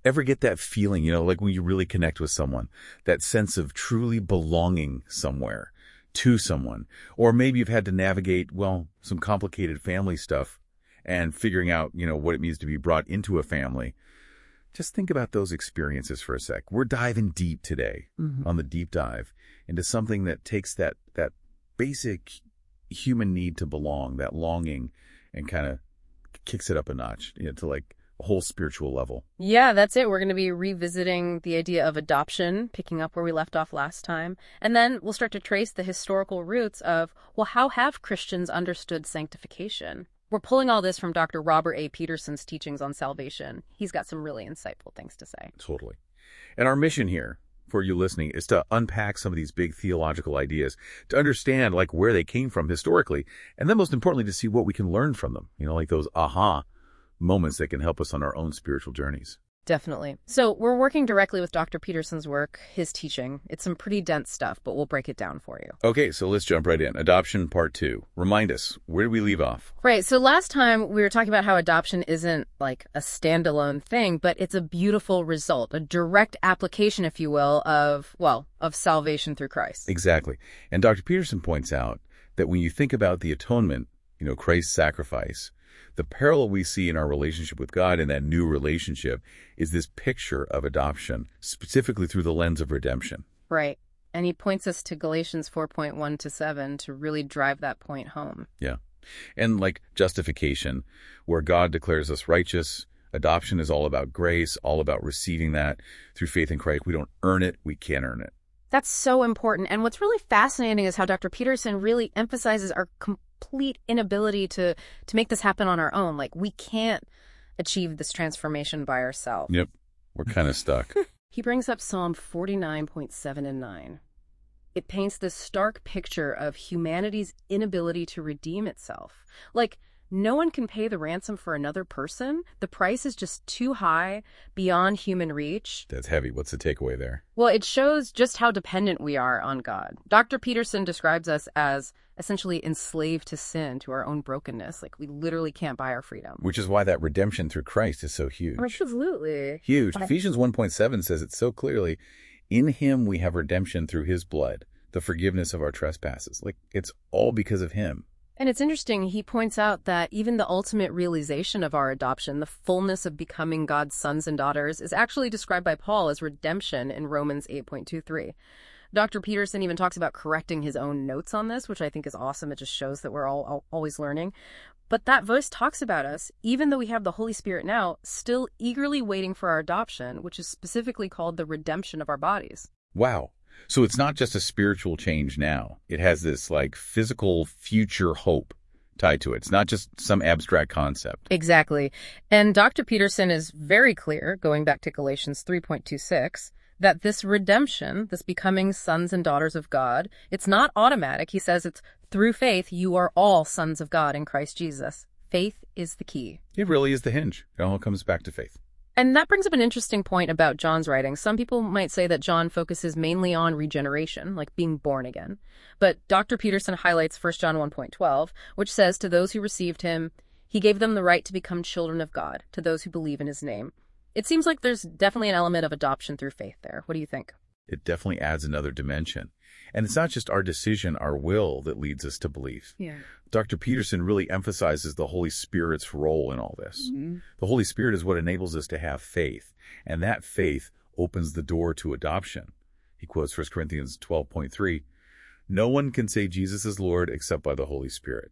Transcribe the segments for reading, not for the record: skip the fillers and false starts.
Ever get that feeling, like when you really connect with someone, that sense of truly belonging somewhere, to someone? Or maybe you've had to navigate, some complicated family stuff and figuring out, what it means to be brought into a family. Just think about those experiences for a sec. We're diving deep today on the deep dive into something that takes that basic human need to belong, that longing, and kind of kicks it up a notch, to like a whole spiritual level. Yeah, that's it. We're going to be revisiting the idea of adoption, picking up where we left off last time. And then we'll start to trace the historical roots of, how have Christians understood sanctification? We're pulling all this from Dr. Robert A. Peterson's teachings on salvation. He's got some really insightful things to say. Totally. And our mission here for you listening is to unpack some of these big theological ideas, to understand like where they came from historically, and then most importantly, to see what we can learn from them, like those aha moments that can help us on our own spiritual journeys. Definitely. So we're working directly with Dr. Peterson's work, his teaching. It's some pretty dense stuff, but we'll break it down for you. Okay, so let's jump right in. Adoption Part 2. Remind us, where did we leave off? Right, so last time we were talking about how adoption isn't like a standalone thing, but it's a beautiful result, a direct application, if you will, of salvation through Christ. Exactly. And Dr. Peterson points out that when you think about the atonement, Christ's sacrifice, the parallel we see in our relationship with God in that new relationship is this picture of adoption, specifically through the lens of redemption. Right. And he points us to Galatians 4:1-7 to really drive that point home. Yeah. And like justification, where God declares us righteous, adoption is all about grace, all about receiving that through faith in Christ. We don't earn it. We can't earn it. That's so important. And what's really fascinating is how Dr. Peterson really emphasizes our complete inability to make this happen on our own. Like, we can't achieve this transformation by ourselves. Yep. We're kind of stuck. He brings up Psalm 49.7 and 9. It paints this stark picture of humanity's inability to redeem itself. Like, no one can pay the ransom for another person. The price is just too high, beyond human reach. That's heavy. What's the takeaway there? Well, it shows just how dependent we are on God. Dr. Peterson describes us as essentially enslaved to sin, to our own brokenness. Like, we literally can't buy our freedom. Which is why that redemption through Christ is so huge. Absolutely. Huge. Ephesians 1:7 says it so clearly. In him we have redemption through his blood, the forgiveness of our trespasses. Like, it's all because of him. And it's interesting, he points out that even the ultimate realization of our adoption, the fullness of becoming God's sons and daughters, is actually described by Paul as redemption in Romans 8.23. Dr. Peterson even talks about correcting his own notes on this, which I think is awesome. It just shows that we're all always learning. But that verse talks about us, even though we have the Holy Spirit now, still eagerly waiting for our adoption, which is specifically called the redemption of our bodies. Wow. So it's not just a spiritual change now. It has this like physical future hope tied to it. It's not just some abstract concept. Exactly. And Dr. Peterson is very clear, going back to Galatians 3.26, that this redemption, this becoming sons and daughters of God, it's not automatic. He says it's through faith, you are all sons of God in Christ Jesus. Faith is the key. It really is the hinge. It all comes back to faith. And that brings up an interesting point about John's writing. Some people might say that John focuses mainly on regeneration, like being born again. But Dr. Peterson highlights 1 John 1.12, which says, to those who received him, he gave them the right to become children of God, to those who believe in his name. It seems like there's definitely an element of adoption through faith there. What do you think? It definitely adds another dimension. And it's not just our decision, our will that leads us to belief. Yeah. Dr. Peterson really emphasizes the Holy Spirit's role in all this. Mm-hmm. The Holy Spirit is what enables us to have faith, and that faith opens the door to adoption. He quotes 1 Corinthians 12.3, no one can say Jesus is Lord except by the Holy Spirit.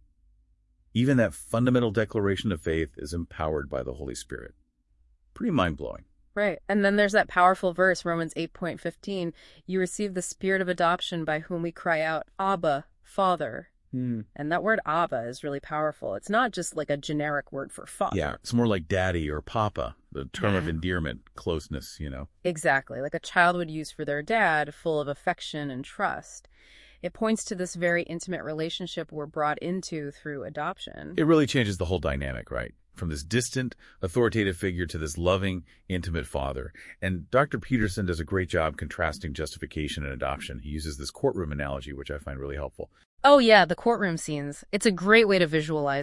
Even that fundamental declaration of faith is empowered by the Holy Spirit. Pretty mind-blowing. Right. And then there's that powerful verse, Romans 8.15. You receive the spirit of adoption by whom we cry out, Abba, Father. And that word Abba is really powerful. It's not just like a generic word for father. Yeah, it's more like daddy or papa, the term of endearment, closeness, Exactly, like a child would use for their dad, full of affection and trust. It points to this very intimate relationship we're brought into through adoption. It really changes the whole dynamic, right? From this distant, authoritative figure to this loving, intimate father. And Dr. Peterson does a great job contrasting justification and adoption. He uses this courtroom analogy, which I find really helpful. Oh yeah, the courtroom scenes. It's a great way to visualize it.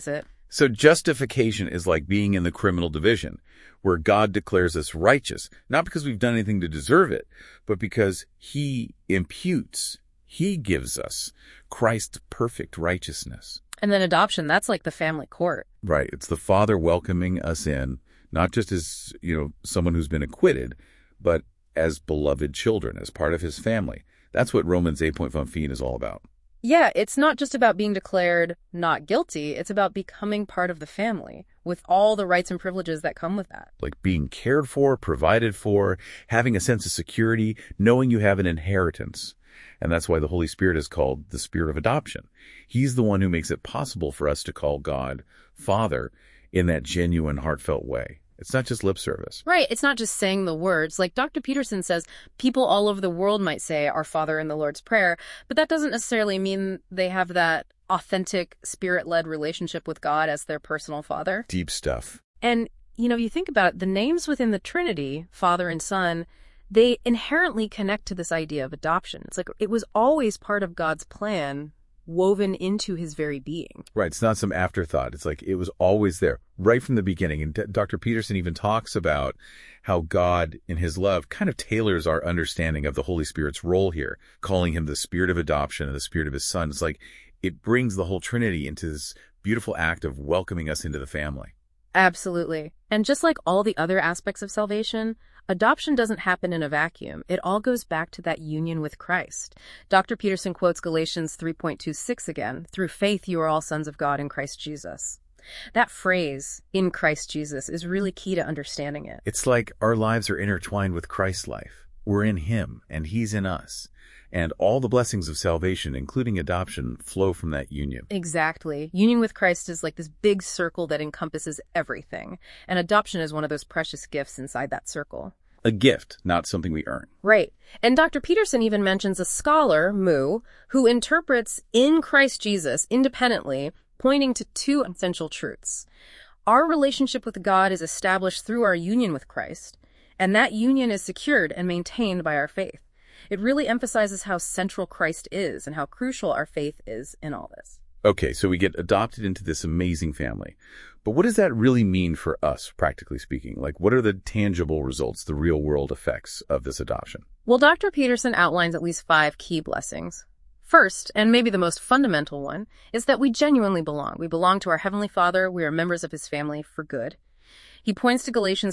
So justification is like being in the criminal division, where God declares us righteous, not because we've done anything to deserve it, but because he imputes, he gives us Christ's perfect righteousness. And then adoption, that's like the family court. Right. It's the Father welcoming us in, not just as, someone who's been acquitted, but as beloved children, as part of his family. That's what Romans 8.15 is all about. Yeah, it's not just about being declared not guilty. It's about becoming part of the family with all the rights and privileges that come with that. Like being cared for, provided for, having a sense of security, knowing you have an inheritance. And that's why the Holy Spirit is called the Spirit of adoption. He's the one who makes it possible for us to call God Father in that genuine, heartfelt way. It's not just lip service. Right. It's not just saying the words. Like Dr. Peterson says, people all over the world might say Our Father in the Lord's Prayer, but that doesn't necessarily mean they have that authentic spirit-led relationship with God as their personal father. Deep stuff. And, you think about it, the names within the Trinity, Father and Son, they inherently connect to this idea of adoption. It's like it was always part of God's plan, woven into his very being. Right. It's not some afterthought. It's like it was always there right from the beginning. And Dr. Peterson even talks about how God, in his love, kind of tailors our understanding of the Holy Spirit's role here, calling him the Spirit of adoption and the Spirit of his Son. It's like it brings the whole Trinity into this beautiful act of welcoming us into the family. Absolutely. And just like all the other aspects of salvation, adoption doesn't happen in a vacuum. It all goes back to that union with Christ. Dr. Peterson quotes Galatians 3.26 again, "Through faith you are all sons of God in Christ Jesus." That phrase, "in Christ Jesus," is really key to understanding it. It's like our lives are intertwined with Christ's life. We're in him, and he's in us. And all the blessings of salvation, including adoption, flow from that union. Exactly. Union with Christ is like this big circle that encompasses everything. And adoption is one of those precious gifts inside that circle. A gift, not something we earn. Right. And Dr. Peterson even mentions a scholar, Moo, who interprets "in Christ Jesus" independently, pointing to two essential truths. Our relationship with God is established through our union with Christ, and that union is secured and maintained by our faith. It really emphasizes how central Christ is and how crucial our faith is in all this. Okay, so we get adopted into this amazing family. But what does that really mean for us, practically speaking? Like, what are the tangible results, the real-world effects of this adoption? Well, Dr. Peterson outlines at least 5 key blessings. First, and maybe the most fundamental one, is that we genuinely belong. We belong to our Heavenly Father. We are members of his family for good. He points to Galatians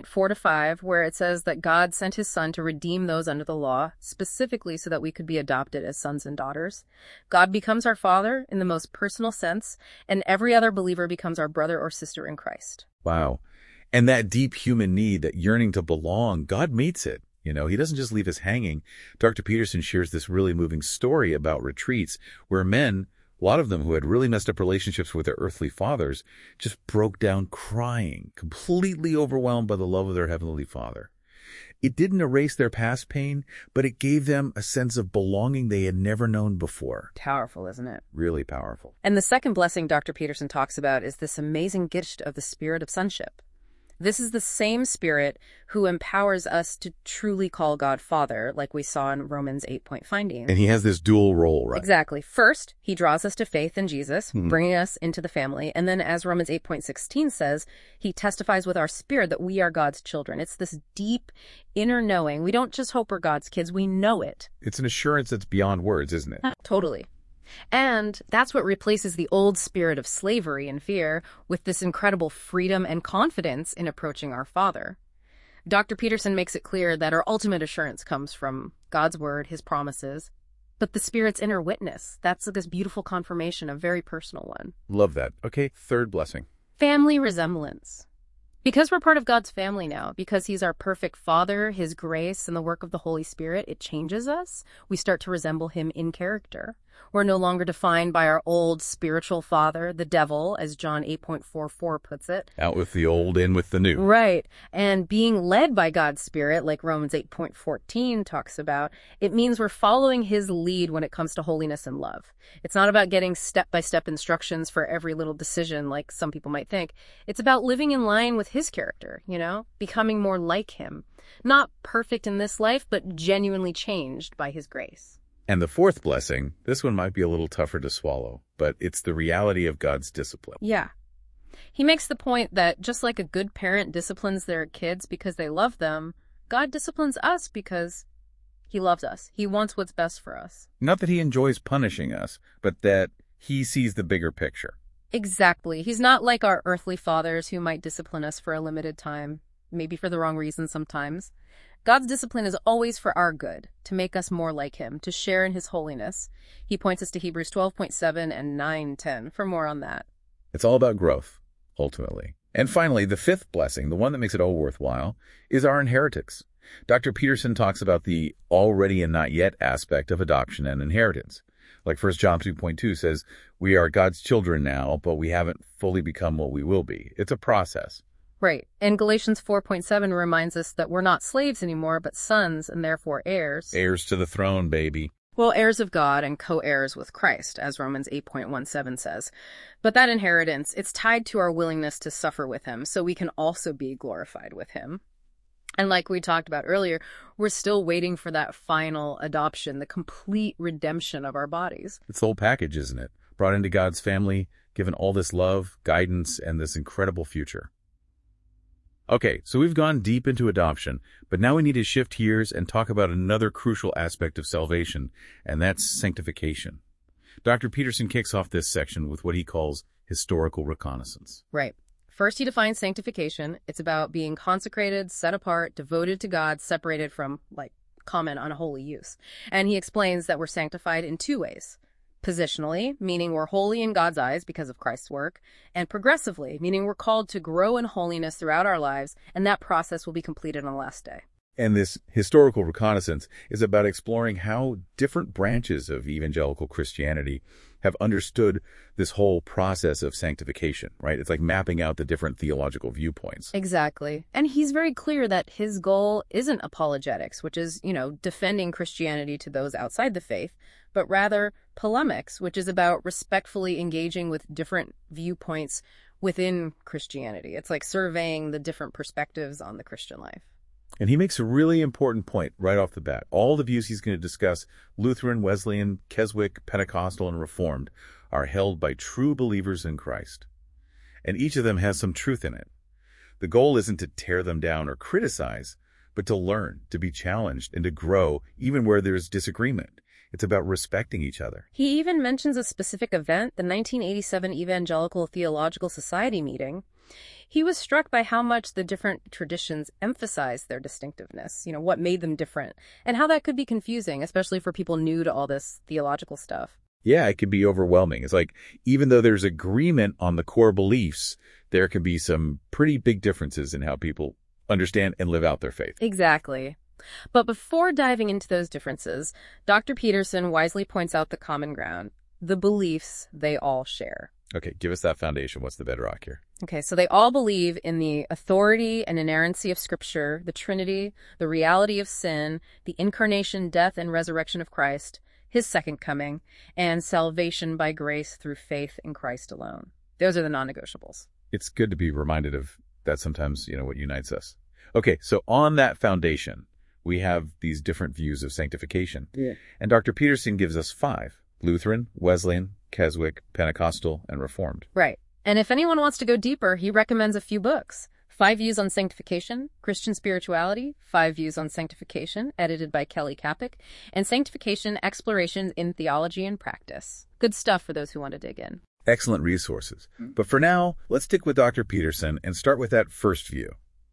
4.4-5, where it says that God sent his Son to redeem those under the law, specifically so that we could be adopted as sons and daughters. God becomes our Father in the most personal sense, and every other believer becomes our brother or sister in Christ. Wow. And that deep human need, that yearning to belong, God meets it. He doesn't just leave us hanging. Dr. Peterson shares this really moving story about retreats where men, a lot of them who had really messed up relationships with their earthly fathers, just broke down crying, completely overwhelmed by the love of their Heavenly Father. It didn't erase their past pain, but it gave them a sense of belonging they had never known before. Powerful, isn't it? Really powerful. And the second blessing Dr. Peterson talks about is this amazing gift of the Spirit of sonship. This is the same Spirit who empowers us to truly call God Father, like we saw in Romans 8.15. And he has this dual role, right? Exactly. First, he draws us to faith in Jesus, bringing us into the family. And then, as Romans 8.16 says, he testifies with our spirit that we are God's children. It's this deep inner knowing. We don't just hope we're God's kids, we know it. It's an assurance that's beyond words, isn't it? Totally. And that's what replaces the old spirit of slavery and fear with this incredible freedom and confidence in approaching our Father. Dr. Peterson makes it clear that our ultimate assurance comes from God's word, his promises, but the Spirit's inner witness. That's this beautiful confirmation, a very personal one. Love that. Okay, third blessing. Family resemblance. Because we're part of God's family now, because he's our perfect Father, his grace, and the work of the Holy Spirit, it changes us. We start to resemble him in character. We're no longer defined by our old spiritual father, the devil, as John 8.44 puts it. Out with the old, in with the new. Right. And being led by God's Spirit, like Romans 8.14 talks about, it means we're following his lead when it comes to holiness and love. It's not about getting step-by-step instructions for every little decision like some people might think. It's about living in line with his character, becoming more like him. Not perfect in this life, but genuinely changed by his grace. And the fourth blessing, this one might be a little tougher to swallow, but it's the reality of God's discipline. Yeah. He makes the point that just like a good parent disciplines their kids because they love them, God disciplines us because he loves us. He wants what's best for us. Not that he enjoys punishing us, but that he sees the bigger picture. Exactly. He's not like our earthly fathers who might discipline us for a limited time, maybe for the wrong reason sometimes. God's discipline is always for our good, to make us more like him, to share in his holiness. He points us to Hebrews 12:7 and 9:10 for more on that. It's all about growth, ultimately. And finally, the fifth blessing, the one that makes it all worthwhile, is our inheritance. Dr. Peterson talks about the already and not yet aspect of adoption and inheritance. Like 1 John 2:2 says, we are God's children now, but we haven't fully become what we will be. It's a process. Right. And Galatians 4:7 reminds us that we're not slaves anymore, but sons and therefore heirs. Heirs to the throne, baby. Well, heirs of God and co-heirs with Christ, as Romans 8:17 says. But that inheritance, it's tied to our willingness to suffer with him, so we can also be glorified with him. And like we talked about earlier, we're still waiting for that final adoption, the complete redemption of our bodies. It's the whole package, isn't it? Brought into God's family, given all this love, guidance, and this incredible future. Okay, so we've gone deep into adoption, but now we need to shift gears and talk about another crucial aspect of salvation, and that's sanctification. Dr. Peterson kicks off this section with what he calls historical reconnaissance. Right. First, he defines sanctification. It's about being consecrated, set apart, devoted to God, separated from, common unholy use. And he explains that we're sanctified in two ways. Positionally, meaning we're holy in God's eyes because of Christ's work, and progressively, meaning we're called to grow in holiness throughout our lives, and that process will be completed on the last day. And this historical reconnaissance is about exploring how different branches of evangelical Christianity have understood this whole process of sanctification, right? It's like mapping out the different theological viewpoints. Exactly. And he's very clear that his goal isn't apologetics, which is, defending Christianity to those outside the faith, but rather polemics, which is about respectfully engaging with different viewpoints within Christianity. It's like surveying the different perspectives on the Christian life. And he makes a really important point right off the bat. All the views he's going to discuss, Lutheran, Wesleyan, Keswick, Pentecostal, and Reformed, are held by true believers in Christ. And each of them has some truth in it. The goal isn't to tear them down or criticize, but to learn, to be challenged, and to grow even where there's disagreement. It's about respecting each other. He even mentions a specific event, the 1987 Evangelical Theological Society meeting. He was struck by how much the different traditions emphasized their distinctiveness, what made them different, and how that could be confusing, especially for people new to all this theological stuff. Yeah, it can be overwhelming. It's like, even though there's agreement on the core beliefs, there can be some pretty big differences in how people understand and live out their faith. Exactly. But before diving into those differences, Dr. Peterson wisely points out the common ground, the beliefs they all share. Okay, give us that foundation. What's the bedrock here? Okay, so they all believe in the authority and inerrancy of Scripture, the Trinity, the reality of sin, the incarnation, death, and resurrection of Christ, his second coming, and salvation by grace through faith in Christ alone. Those are the non-negotiables. It's good to be reminded of that sometimes, what unites us. Okay, so on that foundation, we have these different views of sanctification. Yeah. And Dr. Peterson gives us 5: Lutheran, Wesleyan, Keswick, Pentecostal, and Reformed. Right. And if anyone wants to go deeper, he recommends a few books. 5 Views on Sanctification, Christian Spirituality, 5 Views on Sanctification, edited by Kelly Kapic, and Sanctification, Explorations in Theology and Practice. Good stuff for those who want to dig in. Excellent resources. But for now, let's stick with Dr. Peterson and start with that first view.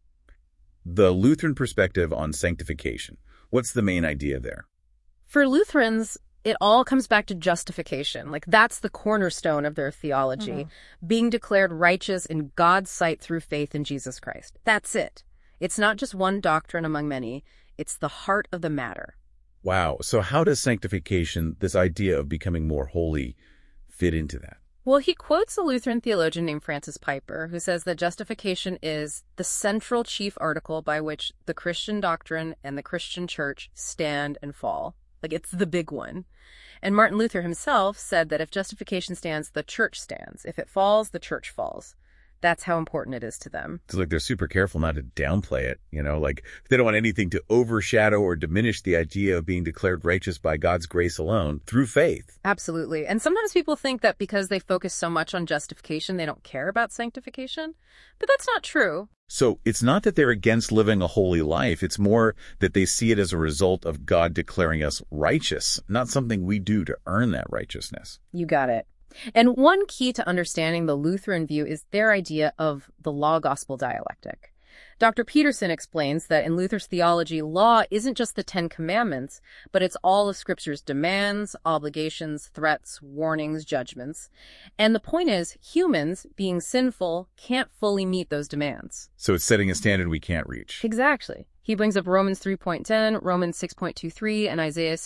The Lutheran perspective on sanctification. What's the main idea there? For Lutherans, it all comes back to justification. That's the cornerstone of their theology, being declared righteous in God's sight through faith in Jesus Christ. That's it. It's not just one doctrine among many. It's the heart of the matter. Wow. So how does sanctification, this idea of becoming more holy, fit into that? Well, he quotes a Lutheran theologian named Francis Piper, who says that justification is the central chief article by which the Christian doctrine and the Christian church stand and fall. It's the big one. And Martin Luther himself said that if justification stands, the church stands. If it falls, the church falls. That's how important it is to them. It's like they're super careful not to downplay it, like they don't want anything to overshadow or diminish the idea of being declared righteous by God's grace alone through faith. Absolutely. And sometimes people think that because they focus so much on justification, they don't care about sanctification. But that's not true. So it's not that they're against living a holy life. It's more that they see it as a result of God declaring us righteous, not something we do to earn that righteousness. You got it. And one key to understanding the Lutheran view is their idea of the law-gospel dialectic. Dr. Peterson explains that in Luther's theology, law isn't just the Ten Commandments, but it's all of Scripture's demands, obligations, threats, warnings, judgments. And the point is, humans, being sinful, can't fully meet those demands. So it's setting a standard we can't reach. Exactly. He brings up Romans 3.10, Romans 6.23, and Isaiah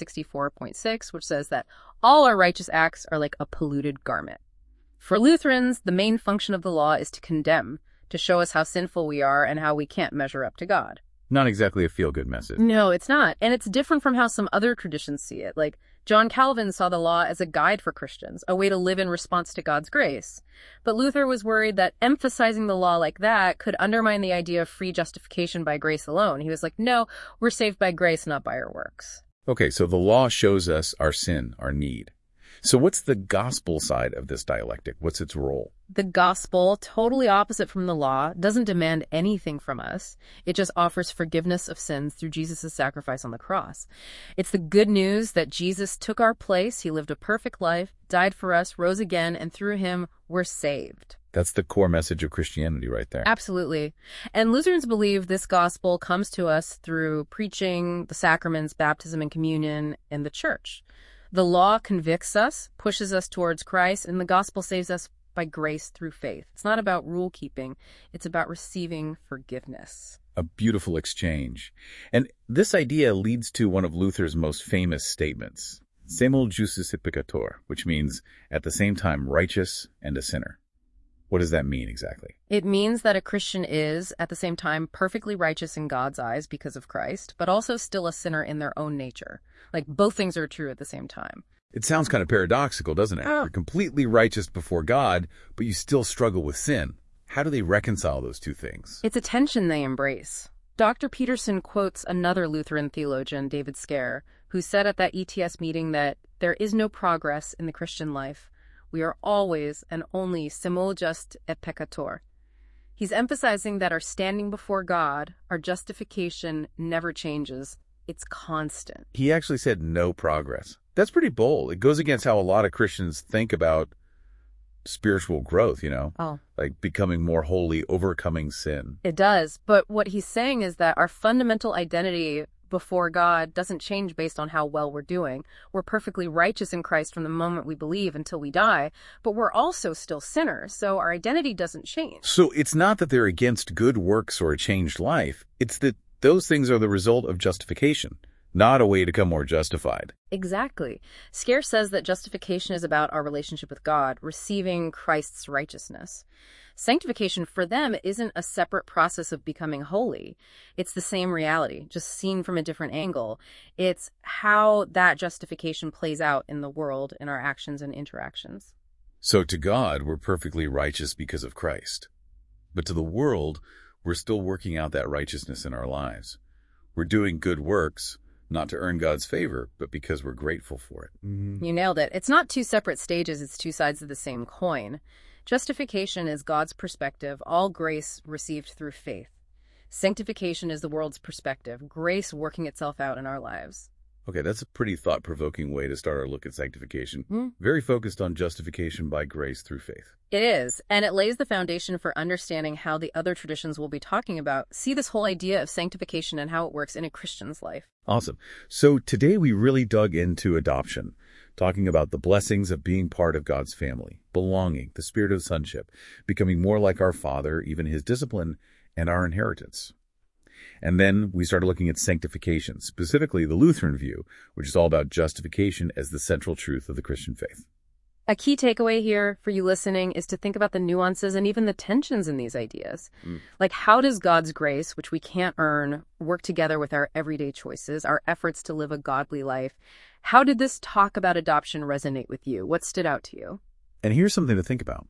64.6, which says that all our righteous acts are like a polluted garment. For Lutherans, the main function of the law is to condemn, to show us how sinful we are and how we can't measure up to God. Not exactly a feel-good message. No, it's not. And it's different from how some other traditions see it. Like John Calvin saw the law as a guide for Christians, a way to live in response to God's grace. But Luther was worried that emphasizing the law like that could undermine the idea of free justification by grace alone. He was like, no, we're saved by grace, not by our works. Okay, so the law shows us our sin, our need. So what's the gospel side of this dialectic? What's its role? The gospel, totally opposite from the law, doesn't demand anything from us. It just offers forgiveness of sins through Jesus' sacrifice on the cross. It's the good news that Jesus took our place. He lived a perfect life, died for us, rose again, and through him, we're saved. That's the core message of Christianity right there. Absolutely. And Lutherans believe this gospel comes to us through preaching, the sacraments, baptism and communion, and the church. The law convicts us, pushes us towards Christ, and the gospel saves us by grace through faith. It's not about rule keeping. It's about receiving forgiveness. A beautiful exchange. And this idea leads to one of Luther's most famous statements, Semel justus et peccator, which means at the same time righteous and a sinner. What does that mean exactly? It means that a Christian is, at the same time, perfectly righteous in God's eyes because of Christ, but also still a sinner in their own nature. Like, both things are true at the same time. It sounds kind of paradoxical, doesn't it? Oh. You're completely righteous before God, but you still struggle with sin. How do they reconcile those two things? It's a tension they embrace. Dr. Peterson quotes another Lutheran theologian, David Scare, who said at that ETS meeting that there is no progress in the Christian life. We are always and only semel justus et peccator. He's emphasizing that our standing before God, our justification, never changes. It's constant. He actually said no progress. That's pretty bold. It goes against how a lot of Christians think about spiritual growth, like becoming more holy, overcoming sin. It does. But what he's saying is that our fundamental identity before God doesn't change based on how well we're doing. We're perfectly righteous in Christ from the moment we believe until we die, but we're also still sinners, so our identity doesn't change. So it's not that they're against good works or a changed life. It's that those things are the result of justification, not a way to become more justified. Exactly. Scare says that justification is about our relationship with God, receiving Christ's righteousness. Sanctification for them isn't a separate process of becoming holy. It's the same reality, just seen from a different angle. It's how that justification plays out in the world, in our actions and interactions. So to God, we're perfectly righteous because of Christ. But to the world, we're still working out that righteousness in our lives. We're doing good works, not to earn God's favor, but because we're grateful for it. Mm-hmm. You nailed it. It's not two separate stages, it's two sides of the same coin. Justification is God's perspective, all grace received through faith. Sanctification is the world's perspective, grace working itself out in our lives. Okay, that's a pretty thought-provoking way to start our look at sanctification. Very focused on justification by grace through faith. It is, and it lays the foundation for understanding how the other traditions we'll be talking about see this whole idea of sanctification and how it works in a Christian's life. Awesome. So today we really dug into adoption, talking about the blessings of being part of God's family, belonging, the spirit of sonship, becoming more like our Father, even his discipline, and our inheritance. And then we started looking at sanctification, specifically the Lutheran view, which is all about justification as the central truth of the Christian faith. A key takeaway here for you listening is to think about the nuances and even the tensions in these ideas. Like, how does God's grace, which we can't earn, work together with our everyday choices, our efforts to live a godly life? How did this talk about adoption resonate with you? What stood out to you? And here's something to think about.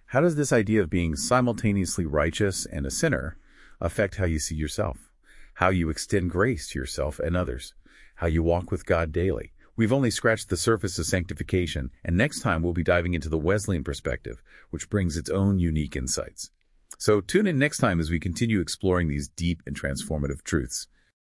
How does this idea of being simultaneously righteous and a sinner affect how you see yourself, how you extend grace to yourself and others, how you walk with God daily? We've only scratched the surface of sanctification, and next time we'll be diving into the Wesleyan perspective, which brings its own unique insights. So tune in next time as we continue exploring these deep and transformative truths.